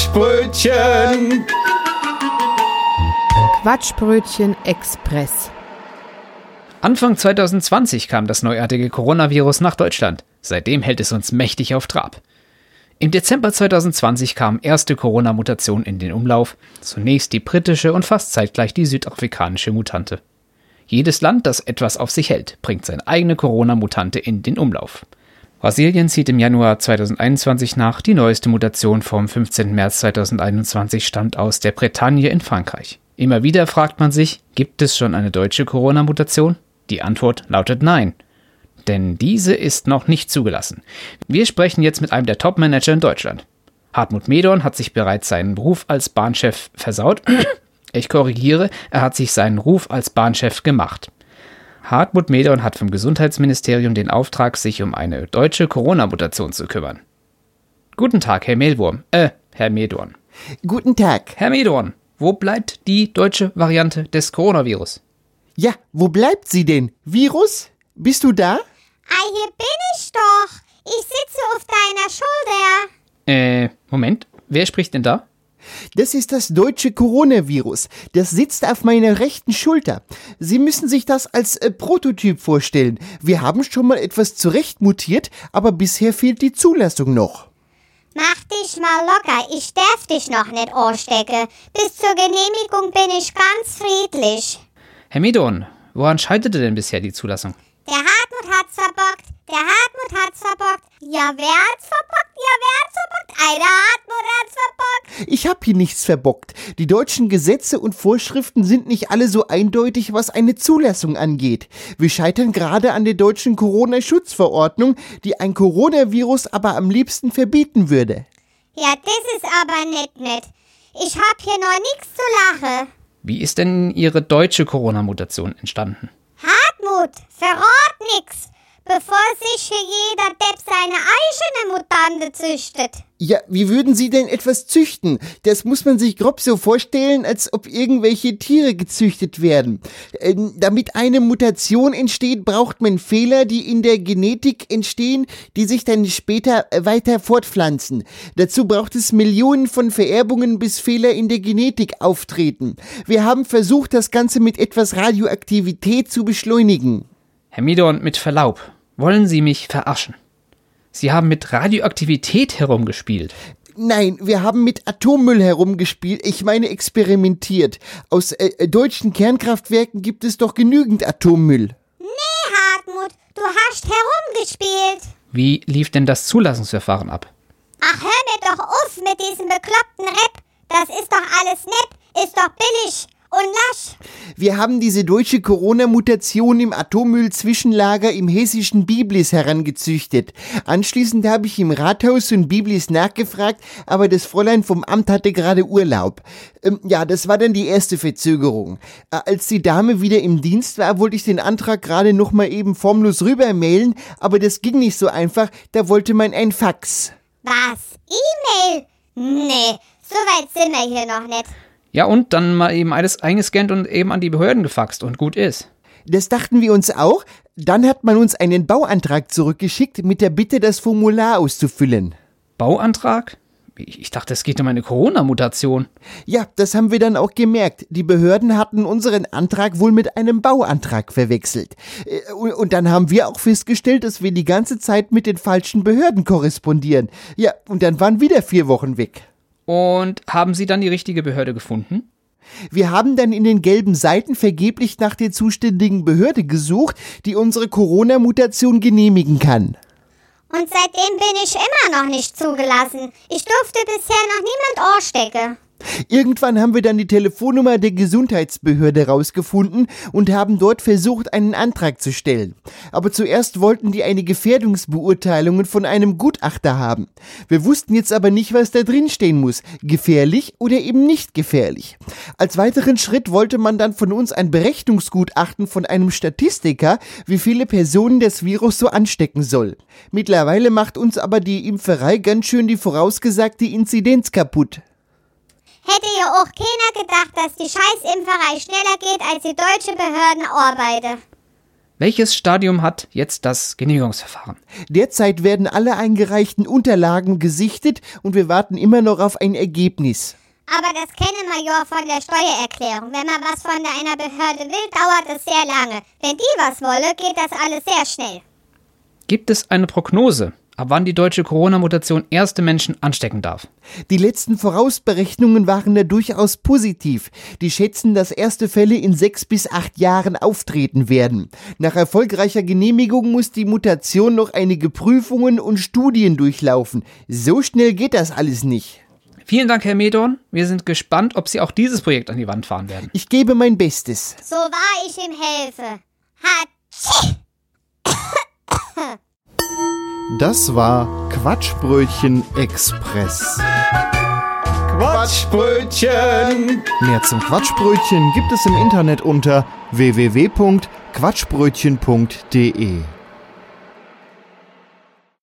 Quatschbrötchen. Quatschbrötchen Express. Anfang 2020 kam das neuartige Coronavirus nach Deutschland. Seitdem hält es uns mächtig auf Trab. Im Dezember 2020 kamen erste Corona-Mutationen in den Umlauf. Zunächst die britische und fast zeitgleich die südafrikanische Mutante. Jedes Land, das etwas auf sich hält, bringt seine eigene Corona-Mutante in den Umlauf. Brasilien zieht im Januar 2021 nach. Die neueste Mutation vom 15. März 2021 stammt aus der Bretagne in Frankreich. Immer wieder fragt man sich, gibt es schon eine deutsche Corona-Mutation? Die Antwort lautet nein. Denn diese ist noch nicht zugelassen. Wir sprechen jetzt mit einem der Top-Manager in Deutschland. Hartmut Medorn hat sich bereits seinen Beruf als Bahnchef versaut. Ich korrigiere, er hat sich seinen Ruf als Bahnchef gemacht. Hartmut Medorn hat vom Gesundheitsministerium den Auftrag, sich um eine deutsche Corona-Mutation zu kümmern. Guten Tag, Herr Mehlwurm. Herr Medorn. Guten Tag. Herr Medorn, wo bleibt die deutsche Variante des Coronavirus? Ja, wo bleibt sie denn? Virus? Bist du da? Hier bin ich doch. Ich sitze auf deiner Schulter. Moment, wer spricht denn da? Das ist das deutsche Coronavirus. Das sitzt auf meiner rechten Schulter. Sie müssen sich das als Prototyp vorstellen. Wir haben schon mal etwas zurechtmutiert, aber bisher fehlt die Zulassung noch. Mach dich mal locker, ich darf dich noch nicht anstecken. Bis zur Genehmigung bin ich ganz friedlich. Herr Medorn, woran scheiterte denn bisher die Zulassung? Der Hartmut hat's verbockt. Ja, wer hat's verbockt? Der Hartmut hat's verbockt. Ich hab hier nichts verbockt. Die deutschen Gesetze und Vorschriften sind nicht alle so eindeutig, was eine Zulassung angeht. Wir scheitern gerade an der deutschen Corona-Schutzverordnung, die ein Coronavirus aber am liebsten verbieten würde. Ja, das ist aber nett. Ich hab hier noch nichts zu lachen. Wie ist denn Ihre deutsche Corona-Mutation entstanden? Hartmut, verrat nix, bevor sich hier jeder Depp seine eigene Mutante züchtet. Ja, wie würden Sie denn etwas züchten? Das muss man sich grob so vorstellen, als ob irgendwelche Tiere gezüchtet werden. Damit eine Mutation entsteht, braucht man Fehler, die in der Genetik entstehen, die sich dann später weiter fortpflanzen. Dazu braucht es Millionen von Vererbungen, bis Fehler in der Genetik auftreten. Wir haben versucht, das Ganze mit etwas Radioaktivität zu beschleunigen. Herr Medorn, mit Verlaub, wollen Sie mich verarschen? Sie haben mit Radioaktivität herumgespielt. Nein, wir haben mit Atommüll herumgespielt, ich meine experimentiert. Aus deutschen Kernkraftwerken gibt es doch genügend Atommüll. Nee, Hartmut, du hast herumgespielt. Wie lief denn das Zulassungsverfahren ab? Ach, hör mir doch auf mit diesem bekloppten Rap. Das ist doch alles nett, ist doch billig und lasch. Wir haben diese deutsche Corona-Mutation im Atommüll-Zwischenlager im hessischen Biblis herangezüchtet. Anschließend habe ich im Rathaus und Biblis nachgefragt, aber das Fräulein vom Amt hatte gerade Urlaub. Ja, das war dann die erste Verzögerung. Als die Dame wieder im Dienst war, wollte ich den Antrag gerade noch mal eben formlos rübermailen, aber das ging nicht so einfach, da wollte man ein Fax. Was? E-Mail? Nee, so weit sind wir hier noch nicht. Ja, und dann mal eben alles eingescannt und eben an die Behörden gefaxt und gut ist. Das dachten wir uns auch. Dann hat man uns einen Bauantrag zurückgeschickt mit der Bitte, das Formular auszufüllen. Bauantrag? Ich dachte, es geht um eine Corona-Mutation. Ja, das haben wir dann auch gemerkt. Die Behörden hatten unseren Antrag wohl mit einem Bauantrag verwechselt. Und dann haben wir auch festgestellt, dass wir die ganze Zeit mit den falschen Behörden korrespondieren. Ja, und dann waren wieder 4 Wochen weg. Und haben Sie dann die richtige Behörde gefunden? Wir haben dann in den gelben Seiten vergeblich nach der zuständigen Behörde gesucht, die unsere Corona-Mutation genehmigen kann. Und seitdem bin ich immer noch nicht zugelassen. Ich durfte bisher noch niemand anstecken. Irgendwann haben wir dann die Telefonnummer der Gesundheitsbehörde rausgefunden und haben dort versucht, einen Antrag zu stellen. Aber zuerst wollten die eine Gefährdungsbeurteilung von einem Gutachter haben. Wir wussten jetzt aber nicht, was da drin stehen muss. Gefährlich oder eben nicht gefährlich. Als weiteren Schritt wollte man dann von uns ein Berechnungsgutachten von einem Statistiker, wie viele Personen das Virus so anstecken soll. Mittlerweile macht uns aber die Impferei ganz schön die vorausgesagte Inzidenz kaputt. Hätte ja auch keiner gedacht, dass die Scheißimpferei schneller geht, als die deutsche Behörden arbeiten. Welches Stadium hat jetzt das Genehmigungsverfahren? Derzeit werden alle eingereichten Unterlagen gesichtet und wir warten immer noch auf ein Ergebnis. Aber das kennen wir ja von der Steuererklärung. Wenn man was von einer Behörde will, dauert es sehr lange. Wenn die was wolle, geht das alles sehr schnell. Gibt es eine Prognose, ab wann die deutsche Corona-Mutation erste Menschen anstecken darf? Die letzten Vorausberechnungen waren ja durchaus positiv. Die schätzen, dass erste Fälle in 6 bis 8 Jahren auftreten werden. Nach erfolgreicher Genehmigung muss die Mutation noch einige Prüfungen und Studien durchlaufen. So schnell geht das alles nicht. Vielen Dank, Herr Medorn. Wir sind gespannt, ob Sie auch dieses Projekt an die Wand fahren werden. Ich gebe mein Bestes. So wahr ich ihm helfe. Hatschi! Das war Quatschbrötchen Express. Quatschbrötchen! Mehr zum Quatschbrötchen gibt es im Internet unter www.quatschbrötchen.de.